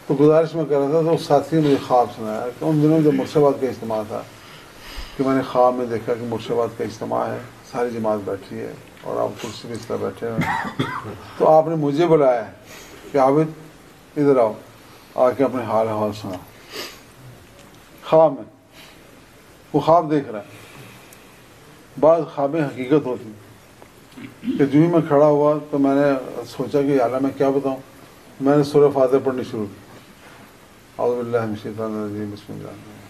تو گزارش میں کر رہا تھا تو اس ساتھی نے مجھے خواب سنایا کہ ان دنوں جب مرشد کا اجتماع تھا کہ میں نے خواب میں دیکھا کہ مرشد کا اجتماع ہے، ساری جماعت بیٹھی ہے اور آپ کرسی پہ اس طرح بیٹھے ہوئے، تو آپ نے مجھے بلایا کہ عابد ادھر آؤ، آ کے اپنے حال حوال سنا. خواب میں وہ خواب دیکھ رہا ہے. بعض خوابیں حقیقت ہوتی کہ جو ہی میں کھڑا ہوا تو میں نے سوچا کہ اعلیٰ میں کیا بتاؤں. میں نے سورہ فاتحہ پڑھنی شروع کی. اعوذ باللہ من الشیطان الرجیم، بسم اللہ الرحمن الرحیم،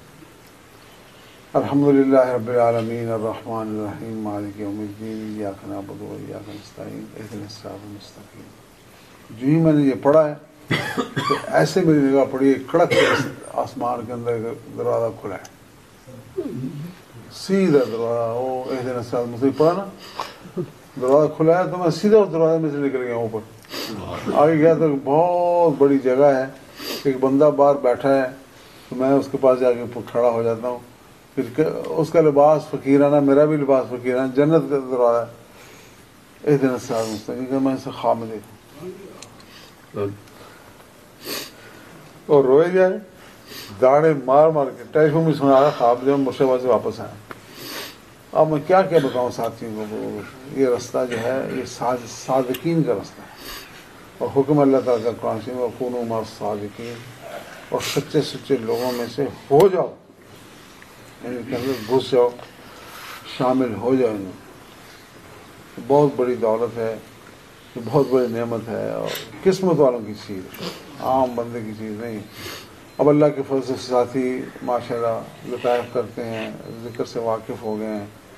الحمد للہ رب العالمین الرحمن الرحیم مالک یوم الدین ایاک نعبد و ایاک نستعین اہدنا الصراط المستقیم. جو ہی میں نے یہ پڑھا ہے تو ایسے میری نگاہ پڑی، کڑک آسمان کے اندر دروازہ کھلا ہے، سیدھا دروازہ، وہ اہدنا الصراط المستقیم پڑھا نا، دروازہ کھلا ہے تو میں سیدھا اس دروازے میں سے نکل گیا اوپر. آگے گیا تو بہت بڑی جگہ ہے، ایک بندہ باہر بیٹھا ہے تو میں اس کے پاس جا کے کھڑا ہو جاتا ہوں. پھر اس کا لباس فقیرانہ، میرا بھی لباس فقیرانہ، جنت کا دروازہ. اہدنا الصراط المستقیم کہ میں اسے خواب میں دیکھوں اور روئے جائے، داڑے مار مار کے ٹیلیفون میں سنا رہا خواب جب مرشد سے واپس آیا. اب میں کیا بتاؤں ساتھیوں کو، یہ رستہ جو ہے یہ صادقین کا رستہ ہے، اور حکم اللہ تعالیٰ کا قرآن میں وَكُونُوا مَعَ الصَّادِقِينَ، اور سچے سچے لوگوں میں سے ہو جاؤ، یعنی کہ اندر گھس جاؤ، شامل ہو جاؤ. بہت بڑی دولت ہے، بہت بڑی نعمت ہے، اور قسمت والوں کی چیز ہے، عام بندے کی چیز نہیں. اب اللہ کے فضل سے ساتھی ماشاءاللہ لطائف کرتے ہیں، ذکر سے واقف ہو گئے ہیں،